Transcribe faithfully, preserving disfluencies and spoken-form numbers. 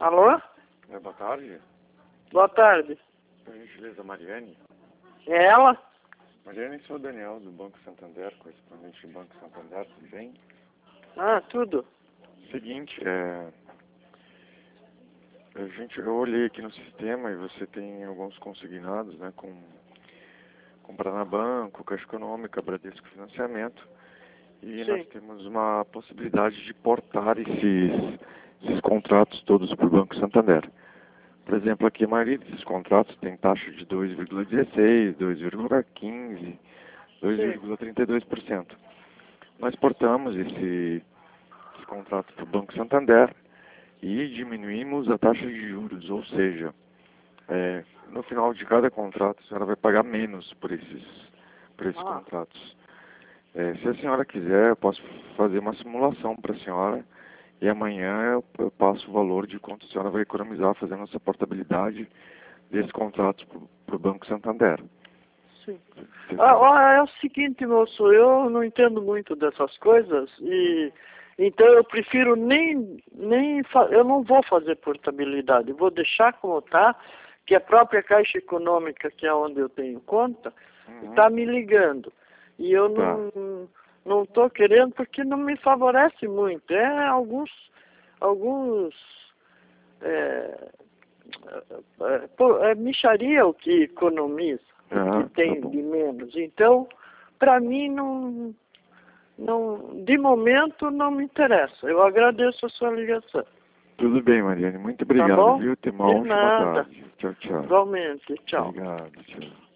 Alô? É, boa tarde. Boa tarde. Por gentileza, Mariane. É ela? Mariane, sou o Daniel, do Banco Santander, correspondente do Banco Santander, tudo bem? Ah, tudo. Seguinte, é... A gente, eu olhei aqui no sistema e você tem alguns consignados, né, com Comprana Banco, Caixa Econômica, Bradesco Financiamento. E Sim. nós temos uma possibilidade de portar esses, esses contratos todos para o Banco Santander. Por exemplo, aqui a maioria desses contratos tem taxa de dois vírgula dezesseis, dois vírgula quinze, dois vírgula trinta e dois por cento. Nós portamos esse, esse contrato para o Banco Santander e diminuímos a taxa de juros, ou seja, é, no final de cada contrato a senhora vai pagar menos por esses, por esses Ah. contratos. É, se a senhora quiser, eu posso fazer uma simulação para a senhora e amanhã eu, eu passo o valor de quanto a senhora vai economizar fazendo essa portabilidade desses contratos para o Banco Santander. Sim. Você Ah, sabe? ó, é o seguinte, moço, eu não entendo muito dessas coisas e então eu prefiro nem, nem fa- eu não vou fazer portabilidade, eu vou deixar como está, que a própria Caixa Econômica, que é onde eu tenho conta, Uhum. está me ligando. E eu Tá. não não estou querendo porque não me favorece muito. É alguns alguns é, é, pô, é mixaria o que economiza, o Ah, que tá tem bom. de menos. Então, para mim, não, não, de momento, não me interessa. Eu agradeço a sua ligação. Tudo bem, Mariane. Muito Tá obrigado, bom? viu? Tenha uma De ótima nada. tarde. Tchau, tchau. Igualmente. Tchau. Obrigado, tchau.